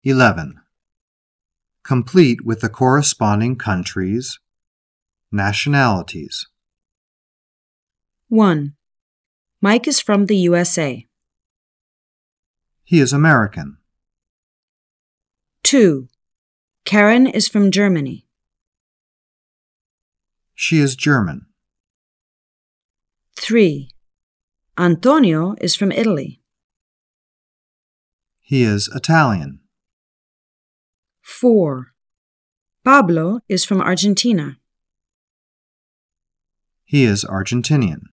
11. Complete with the corresponding countries, nationalities. 1. Mike is from the USA. He is American. 2. Karen is from Germany. She is German. 3. Antonio is from Italy. He is Italian. 4. Pablo is from Argentina. He is Argentinian.